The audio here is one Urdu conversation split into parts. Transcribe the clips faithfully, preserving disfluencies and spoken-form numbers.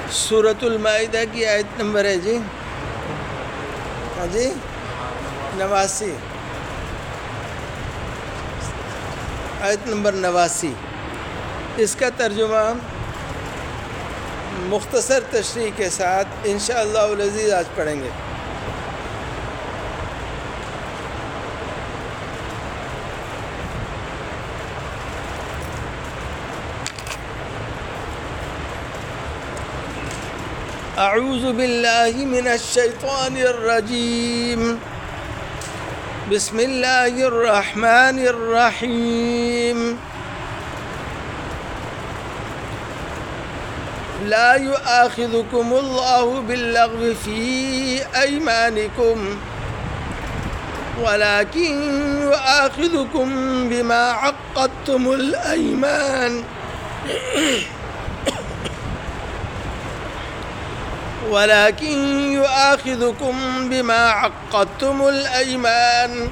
سورۃ المائدہ کی آیت نمبر ہے جی ہاں جی نواسی، آیت نمبر نواسی. اس کا ترجمہ مختصر تشریح کے ساتھ انشاءاللہ العزیز آج پڑھیں گے. اعوذ باللہ من الشیطان الرجیم، بسم اللہ الرحمن الرحیم. لا يؤاخذكم الله باللغو في أيمانكم ولكن يؤاخذكم بما عقدتم الأيمان ولكن يؤاخذكم بما عقدتم الأيمان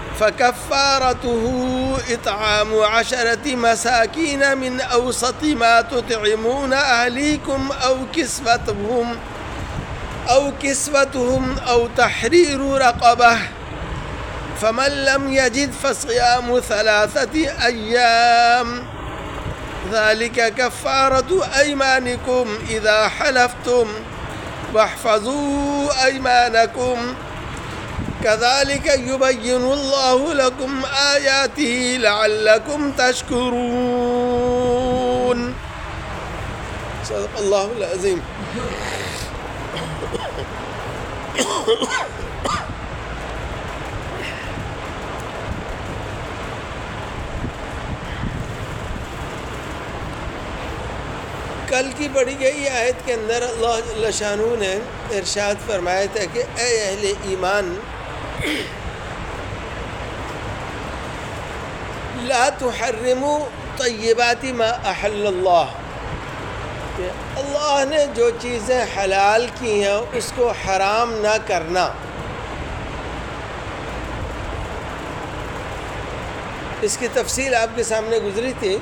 فكفارته إطعام عشرة مساكين من أوسط ما تطعمون أهليكم أو كسوتهم أو كسوتهم أو تحرير رقبة فمن لم يجد فصيام ثلاثة أيام ذلك كفارة أيمانكم إذا حلفتم واحفظوا أيمانكم كذلك يبين الله لكم آياته لعلكم تشكرون. صدق الله العظيم. کل کی پڑھی گئی آیت کے اندر اللہ جل شانہ نے ارشاد فرمایا تھا کہ اے اہل ایمان، لا تحرموا طیبات ما احل اللہ، کہ اللہ نے جو چیزیں حلال کی ہیں اس کو حرام نہ کرنا. اس کی تفصیل آپ کے سامنے گزری تھی.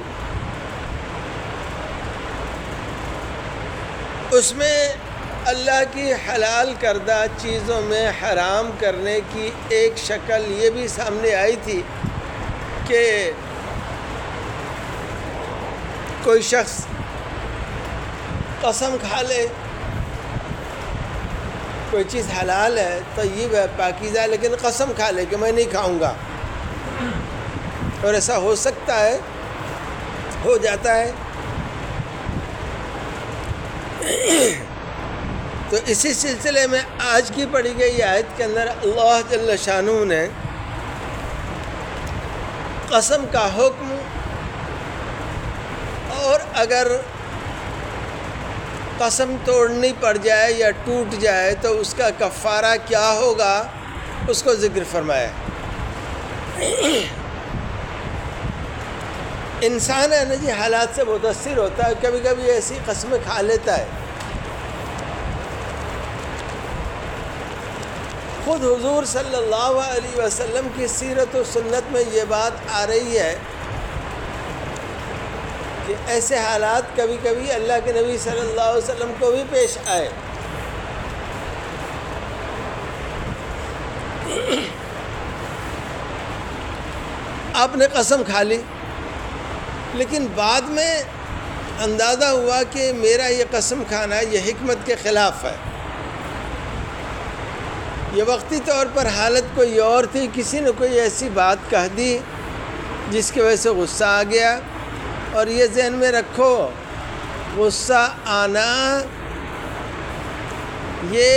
اس میں اللہ کی حلال کردہ چیزوں میں حرام کرنے کی ایک شکل یہ بھی سامنے آئی تھی کہ کوئی شخص قسم کھا لے، کوئی چیز حلال ہے، طیب ہے، پاکیزہ ہے، لیکن قسم کھا لے کہ میں نہیں کھاؤں گا. اور ایسا ہو سکتا ہے، ہو جاتا ہے. تو اسی سلسلے میں آج کی پڑھی گئی آیت کے اندر اللہ جل شانہ نے قسم کا حکم، اور اگر قسم توڑنی پڑ جائے یا ٹوٹ جائے تو اس کا کفارہ کیا ہوگا اس کو ذکر فرمایا. انسان ہے نا جی، حالات سے متاثر ہوتا ہے، کبھی کبھی ایسی قسمیں کھا لیتا ہے. خود حضور صلی اللہ علیہ وسلم کی سیرت و سنت میں یہ بات آ رہی ہے کہ ایسے حالات کبھی کبھی اللہ کے نبی صلی اللہ علیہ وسلم کو بھی پیش آئے. آپ نے قسم کھا لی، لیکن بعد میں اندازہ ہوا کہ میرا یہ قسم کھانا یہ حکمت کے خلاف ہے. یہ وقتی طور پر حالت کوئی اور تھی، کسی نے کوئی ایسی بات کہہ دی جس کی وجہ سے غصہ آ گیا. اور یہ ذہن میں رکھو، غصہ آنا یہ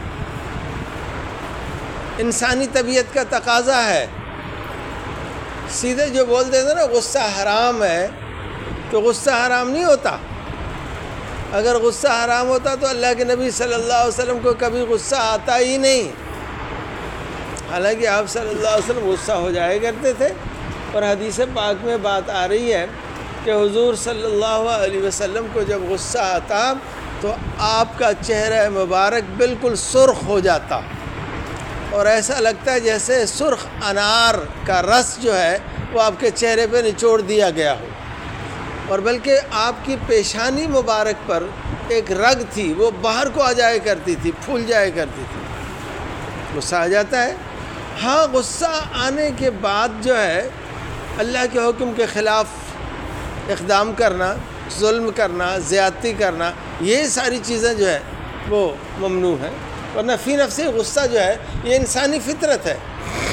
انسانی طبیعت کا تقاضا ہے. سیدھے جو بول دیتے نا غصہ حرام ہے، تو غصہ حرام نہیں ہوتا. اگر غصہ حرام ہوتا تو اللہ کے نبی صلی اللہ علیہ وسلم کو کبھی غصہ آتا ہی نہیں. حالانکہ آپ صلی اللہ علیہ وسلم غصہ ہو جایا کرتے تھے، اور حدیث پاک میں بات آ رہی ہے کہ حضور صلی اللہ علیہ وسلم کو جب غصہ آتا تو آپ کا چہرہ مبارک بالکل سرخ ہو جاتا، اور ایسا لگتا ہے جیسے سرخ انار کا رس جو ہے وہ آپ کے چہرے پہ نچوڑ دیا گیا ہو. اور بلکہ آپ کی پیشانی مبارک پر ایک رگ تھی وہ باہر کو آ جایا کرتی تھی، پھول جایا کرتی تھی، غصہ آ جاتا ہے۔ ہاں غصہ آنے کے بعد جو ہے اللہ کے حکم کے خلاف اقدام کرنا، ظلم کرنا، زیادتی کرنا، یہ ساری چیزیں جو ہے وہ ممنوع ہیں، ورنہ فی نفس غصہ جو ہے یہ انسانی فطرت ہے۔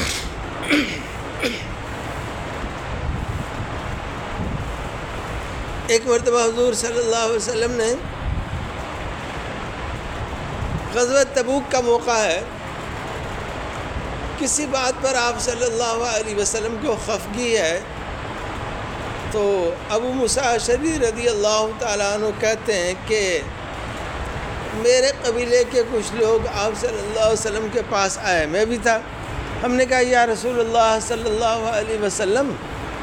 ایک مرتبہ حضور صلی اللہ علیہ وسلم نے غزوہ تبوک کا موقع ہے، کسی بات پر آپ صلی اللہ علیہ وسلم کو خفگی ہے، تو ابو موسیٰ اشعری رضی اللہ تعالیٰ عنہ کہتے ہیں کہ میرے قبیلے کے کچھ لوگ آپ صلی اللہ علیہ وسلم کے پاس آئے، میں بھی تھا۔ ہم نے کہا یا رسول اللہ صلی اللہ علیہ وسلم،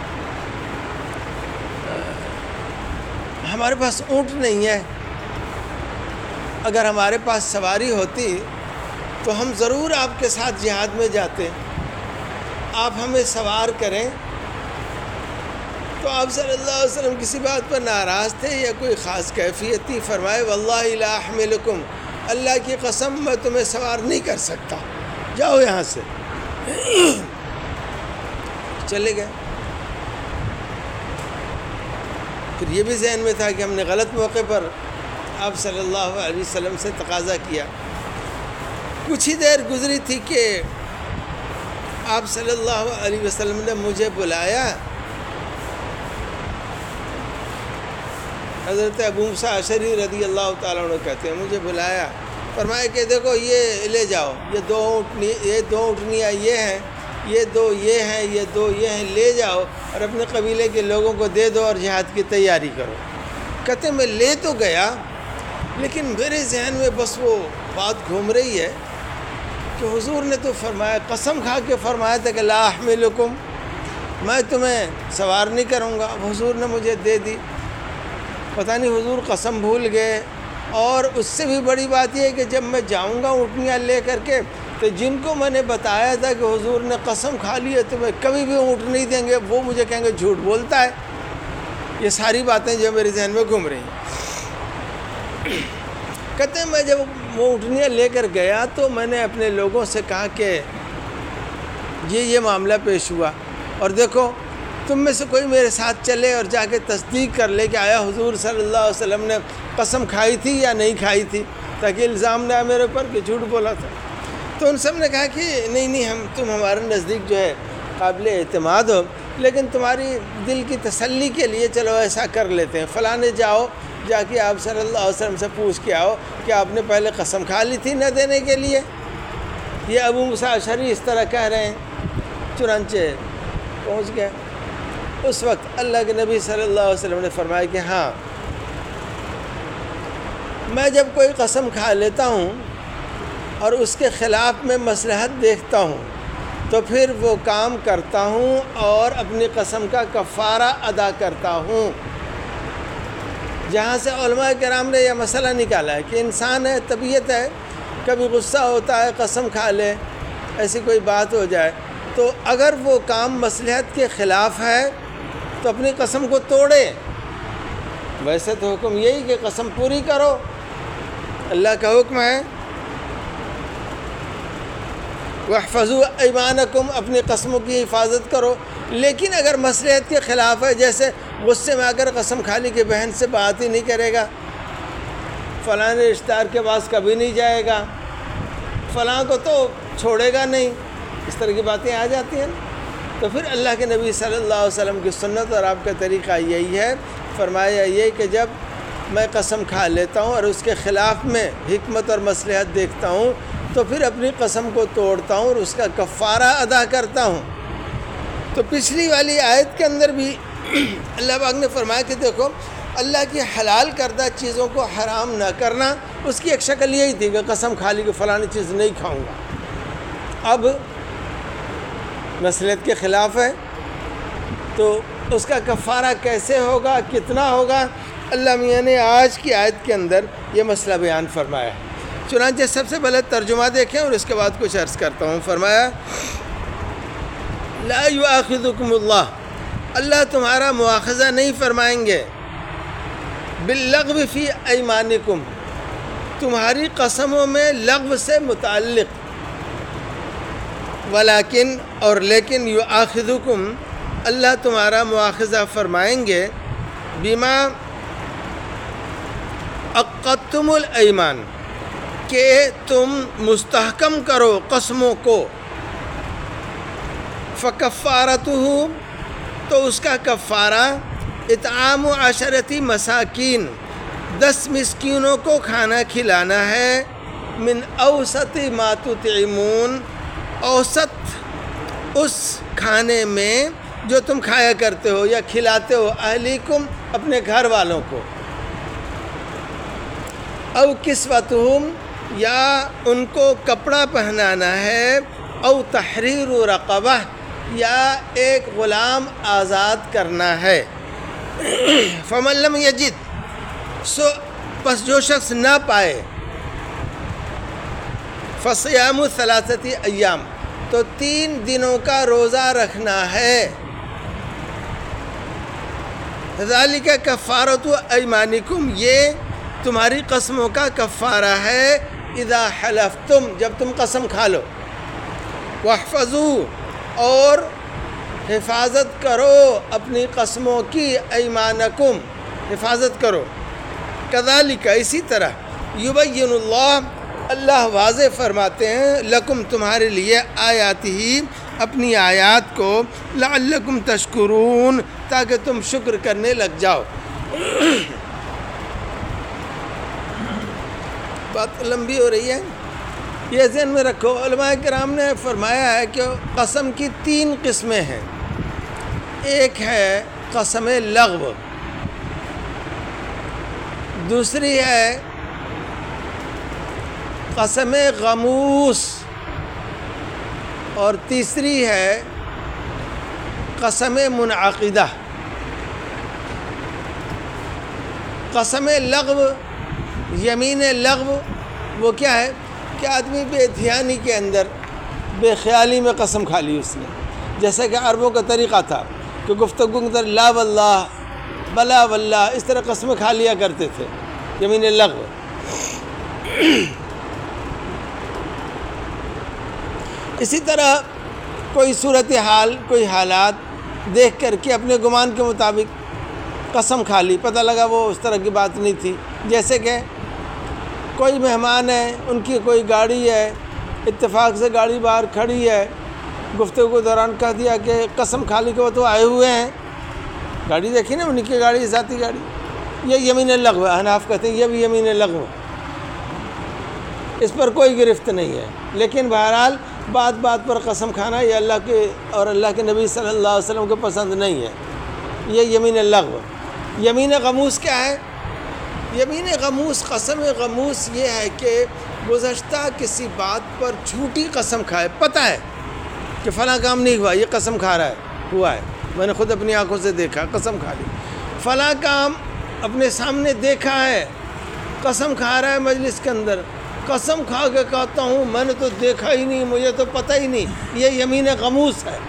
ہمارے پاس اونٹ نہیں ہے، اگر ہمارے پاس سواری ہوتی تو ہم ضرور آپ کے ساتھ جہاد میں جاتے، آپ ہمیں سوار کریں۔ تو آپ صلی اللہ علیہ وسلم کسی بات پر ناراض تھے یا کوئی خاص کیفیت تھی؟ فرمائے واللہ لا احملکم، اللہ کی قسم میں تمہیں سوار نہیں کر سکتا، جاؤ یہاں سے۔ چلے گئے۔ پھر یہ بھی ذہن میں تھا کہ ہم نے غلط موقع پر آپ صلی اللہ علیہ وسلم سے تقاضا کیا۔ کچھ ہی دیر گزری تھی کہ آپ صلی اللہ علیہ وسلم نے مجھے بلایا۔ حضرت ابو موسیٰ اشعری رضی اللہ تعالیٰ عنہ کہتے ہیں مجھے بلایا، فرمایا کہ دیکھو یہ لے جاؤ، یہ دو اونٹنی یہ دو اونٹنیاں یہ ہیں، یہ دو یہ ہیں، یہ دو یہ ہیں، لے جاؤ اور اپنے قبیلے کے لوگوں کو دے دو اور جہاد کی تیاری کرو۔ کہتے میں لے تو گیا، لیکن میرے ذہن میں بس وہ بات گھوم رہی ہے کہ حضور نے تو فرمایا، قسم کھا کے فرمایا تھا کہ لا احملکم، میں تمہیں سوار نہیں کروں گا، اب حضور نے مجھے دے دی۔ پتہ نہیں حضور قسم بھول گئے، اور اس سے بھی بڑی بات یہ ہے کہ جب میں جاؤں گا اونٹنیاں لے کر کے تو جن کو میں نے بتایا تھا کہ حضور نے قسم کھا لی ہے تمہیں کبھی بھی اونٹ نہیں دیں گے، وہ مجھے کہیں گے جھوٹ بولتا ہے۔ یہ ساری باتیں جو میرے ذہن میں گھوم رہی ہیں۔ کہتے ہیں میں جب وہ اونٹنیاں لے کر گیا تو میں نے اپنے لوگوں سے کہا کہ یہ یہ معاملہ پیش ہوا، اور دیکھو تم میں سے کوئی میرے ساتھ چلے اور جا کے تصدیق کر لے کہ آیا حضور صلی اللہ علیہ وسلم نے قسم کھائی تھی یا نہیں کھائی تھی، تاکہ الزام نہ آئے میرے اوپر کہ جھوٹ بولا تھا۔ تو ان سب نے کہا کہ نہیں نہیں ہم تم ہمارے نزدیک جو ہے قابل اعتماد ہو، لیکن تمہاری دل کی تسلی کے لیے چلو ایسا کر لیتے ہیں، فلاں جاؤ جا کے آپ صلی اللہ علیہ وسلم سے پوچھ کے آؤ کہ آپ نے پہلے قسم کھا لی تھی نہ دینے کے لیے۔ یہ ابو موسیٰ اشعری اس طرح کہہ رہے ہیں۔ چنانچہ پہنچ گئے۔ اس وقت اللہ کے نبی صلی اللہ علیہ وسلم نے فرمایا کہ ہاں، میں جب کوئی قسم کھا لیتا ہوں اور اس کے خلاف میں مصلحت دیکھتا ہوں تو پھر وہ کام کرتا ہوں اور اپنی قسم کا کفارہ ادا کرتا ہوں۔ جہاں سے علماء کرام نے یہ مسئلہ نکالا ہے کہ انسان ہے، طبیعت ہے، کبھی غصہ ہوتا ہے، قسم کھا لے، ایسی کوئی بات ہو جائے، تو اگر وہ کام مصلحت کے خلاف ہے تو اپنی قسم کو توڑے۔ ویسے تو حکم یہی کہ قسم پوری کرو، اللہ کا حکم ہے وَاحْفَظُوا أَيْمَانَكُمْ، اپنی قسموں کی حفاظت کرو۔ لیکن اگر مصلحت کے خلاف ہے، جیسے غصے میں اگر قسم کھا لی کہ بہن سے بات ہی نہیں کرے گا، فلاں رشتہ دار کے پاس کبھی نہیں جائے گا، فلاں کو تو چھوڑے گا نہیں، اس طرح کی باتیں آ جاتی ہیں، تو پھر اللہ کے نبی صلی اللہ علیہ وسلم کی سنت اور آپ کا طریقہ یہی ہے، فرمایا یہ کہ جب میں قسم کھا لیتا ہوں اور اس کے خلاف میں حکمت اور مصلحت دیکھتا ہوں تو پھر اپنی قسم کو توڑتا ہوں اور اس کا کفارہ ادا کرتا ہوں۔ تو پچھلی والی آیت کے اندر بھی اللہ پاک نے فرمایا کہ دیکھو اللہ کی حلال کردہ چیزوں کو حرام نہ کرنا، اس کی ایک شکل یہی تھی کہ قسم کھا لی کہ فلانی چیز نہیں کھاؤں گا۔ اب مصلحت کے خلاف ہے تو اس کا کفارہ کیسے ہوگا، کتنا ہوگا، اللہ میاں نے آج کی آیت کے اندر یہ مسئلہ بیان فرمایا ہے۔ چنانچہ سب سے پہلے ترجمہ دیکھیں اور اس کے بعد کچھ عرض کرتا ہوں۔ فرمایا لا یؤاخذکم اللہ، اللہ تمہارا مواخذہ نہیں فرمائیں گے باللغو فی ایمانکم، تمہاری قسموں میں لغو سے متعلق، ولیکن اور لیکن یؤاخذکم، اللہ تمہارا مواخذہ فرمائیں گے، بما عقدتم الایمان، کہ تم مستحکم کرو قسموں کو، فکفارتہ، تو اس کا کفارہ اطعام عشرتی مساکین، دس مسکینوں کو کھانا کھلانا ہے، من اوسط ما تطعمون، اوسط اس کھانے میں جو تم کھایا کرتے ہو یا کھلاتے ہو، اہلیکم، اپنے گھر والوں کو، او کسوتہم، یا ان کو کپڑا پہنانا ہے، او تحریر رقبہ، یا ایک غلام آزاد کرنا ہے، فمن لم یجد، سو پس جو شخص نہ پائے، فصیام ثلاثۃ ایام، تو تین دنوں کا روزہ رکھنا ہے، ذالک کفارۃ ایمانکم، یہ تمہاری قسموں کا کفارہ ہے، اذا حلفتم، جب تم قسم کھا لو، واحفظوا، اور حفاظت کرو اپنی قسموں کی، ایمانکم، حفاظت کرو، کذالک، اسی طرح، یبین اللہ، اللہ واضح فرماتے ہیں، لکم، تمہارے لیے، آیاتہ، اپنی آیات کو، لعلکم تشکرون، تاکہ تم شکر کرنے لگ جاؤ۔ بات لمبی ہو رہی ہے، یہ ذہن میں رکھو، علماء کرام نے فرمایا ہے کہ قسم کی تین قسمیں ہیں، ایک ہے قسم لغو، دوسری ہے قسم غموس، اور تیسری ہے قسم منعقدہ۔ قسم لغو، یمین لغو، وہ کیا ہے کہ آدمی بے دھیانی کے اندر، بے خیالی میں قسم کھا لی اس نے، جیسے کہ عربوں کا طریقہ تھا کہ گفتگو کے اندر لا واللہ، بلا واللہ، اس طرح قسمیں کھا لیا کرتے تھے، یمین لغو۔ اسی طرح کوئی صورتحال، کوئی حالات دیکھ کر کے اپنے گمان کے مطابق قسم کھا لی، پتہ لگا وہ اس طرح کی بات نہیں تھی، جیسے کہ کوئی مہمان ہے، ان کی کوئی گاڑی ہے، اتفاق سے گاڑی باہر کھڑی ہے، گفتگو کے دوران کہہ دیا کہ قسم کھا لی کہ وہ تو آئے ہوئے ہیں، گاڑی دیکھی نا ان کی گاڑی، ذاتی گاڑی، یہ یمین لغو ہے، حناف کہتے ہیں یہ بھی یمین لغو، اس پر کوئی گرفت نہیں ہے، لیکن بہرحال بات بات پر قسم کھانا یہ اللہ کے اور اللہ کے نبی صلی اللہ علیہ وسلم کو پسند نہیں ہے، یہ یمین لغو۔ یمین غموس کیا ہے؟ یمین غموس، قسم غموس یہ ہے کہ گزشتہ کسی بات پر جھوٹی قسم کھائے، پتہ ہے کہ فلاں کام نہیں ہوا، یہ قسم کھا رہا ہے، ہوا ہے، میں نے خود اپنی آنکھوں سے دیکھا، قسم کھا لی، فلاں کام اپنے سامنے دیکھا ہے، قسم کھا رہا ہے مجلس کے اندر، قسم کھا کے کہتا ہوں میں نے تو دیکھا ہی نہیں، مجھے تو پتہ ہی نہیں، یہ یمین غموس ہے۔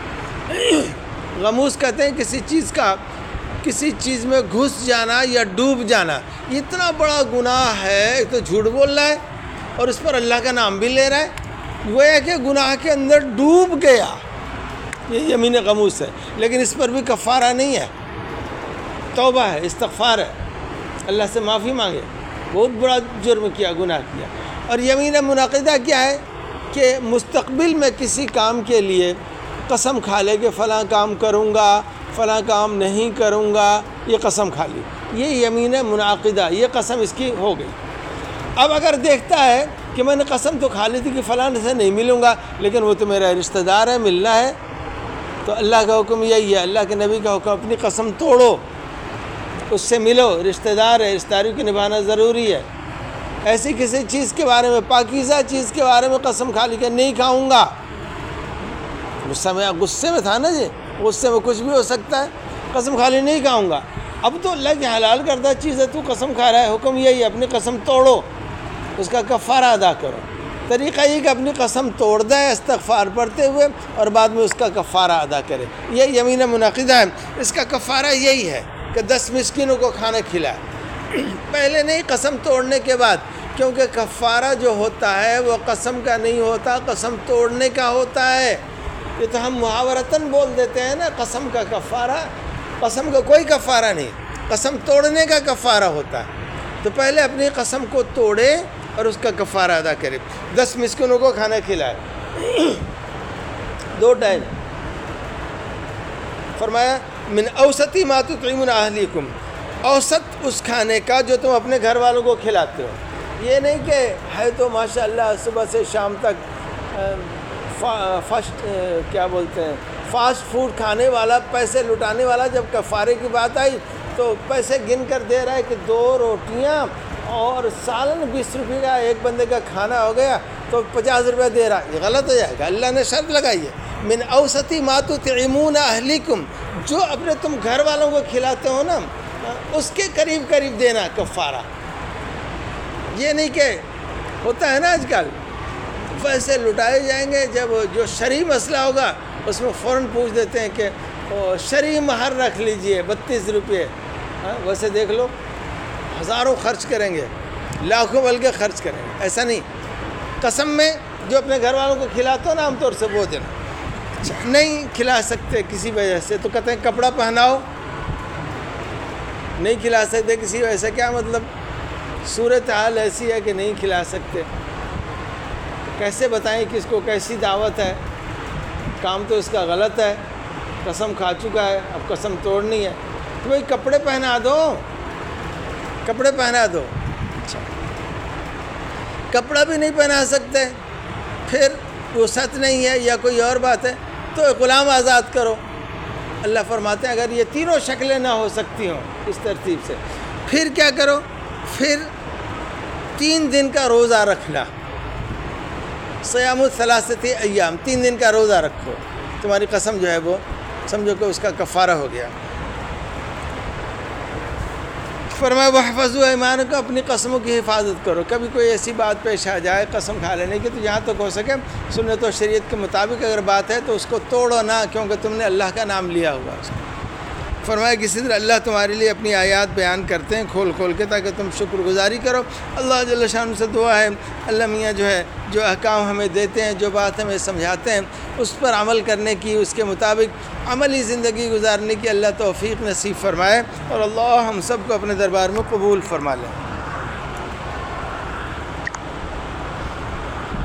غموس کہتے ہیں کسی چیز کا، کسی چیز میں گھس جانا یا ڈوب جانا، اتنا بڑا گناہ ہے، ایک تو جھوٹ بول رہا ہے اور اس پر اللہ کا نام بھی لے رہا ہے، وہ ہے کہ گناہ کے اندر ڈوب گیا، یہ یمین غموس ہے، لیکن اس پر بھی کفارہ نہیں ہے، توبہ ہے، استغفار ہے، اللہ سے معافی مانگے، بہت بڑا جرم کیا، گناہ کیا۔ اور یمین منعقدہ کیا ہے کہ مستقبل میں کسی کام کے لیے قسم کھا لے کہ فلاں کام کروں گا، فلاں کام نہیں کروں گا، یہ قسم کھا لی، یہ یمین منعقدہ، یہ قسم اس کی ہو گئی۔ اب اگر دیکھتا ہے کہ میں نے قسم تو کھا لی تھی کہ فلاں سے نہیں ملوں گا، لیکن وہ تو میرا رشتہ دار ہے، ملنا ہے، تو اللہ کا حکم یہی ہے، اللہ کے نبی کا حکم، اپنی قسم توڑو، اس سے ملو، رشتہ دار ہے، رشتہ داری کو نبھانا ضروری ہے۔ ایسی کسی چیز کے بارے میں، پاکیزہ چیز کے بارے میں قسم کھا لی کہ نہیں کھاؤں گا، غصہ میں غصے میں تھا نا جی، غصے میں کچھ بھی ہو سکتا ہے، قسم کھا لی نہیں کھاؤں گا، اب تو اللہ کی حلال کردہ چیز ہے، تو قسم کھا رہا ہے، حکم یہی ہے، اپنی قسم توڑو، اس کا کفارہ ادا کرو۔ طریقہ یہ کہ اپنی قسم توڑ دے استغفار پڑھتے ہوئے اور بعد میں اس کا کفارہ ادا کرے، یہ یمین منعقدہ ہے، اس کا کفارہ یہی ہے کہ دس مسکینوں کو کھانا کھلائے۔ پہلے نہیں، قسم توڑنے کے بعد، کیونکہ کفارہ جو ہوتا ہے وہ قسم کا نہیں ہوتا، قسم توڑنے کا ہوتا ہے۔ یہ تو ہم محاورتاً بول دیتے ہیں نا قسم کا کفارہ، قسم کا کوئی کفارہ نہیں، قسم توڑنے کا کفارہ ہوتا ہے۔ تو پہلے اپنی قسم کو توڑے اور اس کا کفارہ ادا کرے۔ دس مسکینوں کو کھانا کھلائے دو ٹائم، فرمایا من اوسطی ما تطعمون اہلیکم، اوسط اس کھانے کا جو تم اپنے گھر والوں کو کھلاتے ہو۔ یہ نہیں کہ ہے تو ماشاءاللہ صبح سے شام تک فاسٹ کیا بولتے ہیں فاسٹ فوڈ کھانے والا، پیسے لٹانے والا، جب کفارے کی بات آئی تو پیسے گن کر دے رہا ہے کہ دو روٹیاں اور سالن بیس روپے کا ایک بندے کا کھانا ہو گیا تو پچاس روپے دے رہا، یہ غلط ہو جائے گا۔ اللہ نے شرط لگائی ہے من اوسطی ما تطعمون اہلیکم، جو اپنے تم گھر والوں کو کھلاتے ہو نا اس کے قریب قریب دینا کفارہ۔ یہ نہیں کہ ہوتا ہے نا آج کل پیسے لٹائے جائیں گے، جب جو شرعی مسئلہ ہوگا اس میں فوراً پوچھ دیتے ہیں کہ شرعی مہر رکھ لیجئے بتیس روپے، ویسے دیکھ لو ہزاروں خرچ کریں گے، لاکھوں بلکہ خرچ کریں گے۔ ایسا نہیں، قسم میں جو اپنے گھر والوں کو کھلاتے ہو نا عام طور سے وہ دینا۔ نہیں کھلا سکتے کسی وجہ سے تو کہتے ہیں کپڑا پہناؤ، نہیں کھلا سکتے کسی وجہ سے، کیا مطلب؟ صورتحال ایسی ہے کہ نہیں کھلا سکتے، کیسے بتائیں کس کو کیسی دعوت ہے؟ کام تو اس کا غلط ہے، قسم کھا چکا ہے، اب قسم توڑنی ہے تو بھائی کپڑے پہنا دو، کپڑے پہنا دو۔ اچھا کپڑا بھی نہیں پہنا سکتے، پھر وسعت نہیں ہے یا کوئی اور بات ہے تو غلام آزاد کرو۔ اللہ فرماتے ہیں اگر یہ تینوں شکلیں نہ ہو سکتی ہوں اس ترتیب سے، پھر کیا کرو؟ پھر تین دن کا روزہ رکھنا، صیام الثلاثتی ایام، تین دن کا روزہ رکھو، تمہاری قسم جو ہے وہ سمجھو کہ اس کا کفارہ ہو گیا۔ فرمایا وَاحْفَظُوا أَيْمَانَكُمْ، اپنی قسموں کی حفاظت کرو، کبھی کوئی ایسی بات پیش آ جائے قسم کھا لینے کی تو جہاں تک ہو سکے سنت و شریعت کے مطابق اگر بات ہے تو اس کو توڑو نہ، کیونکہ تم نے اللہ کا نام لیا ہوا اس کو۔ فرمایا کسی طرح اللہ تمہارے لیے اپنی آیات بیان کرتے ہیں کھول کھول کے تاکہ تم شکر گزاری کرو۔ اللہ جل شانہ سے دعا ہے اللہ میاں جو ہے جو احکام ہمیں دیتے ہیں، جو بات ہمیں سمجھاتے ہیں اس پر عمل کرنے کی، اس کے مطابق عملی زندگی گزارنے کی اللہ توفیق نصیب فرمائے، اور اللہ ہم سب کو اپنے دربار میں قبول فرما لے۔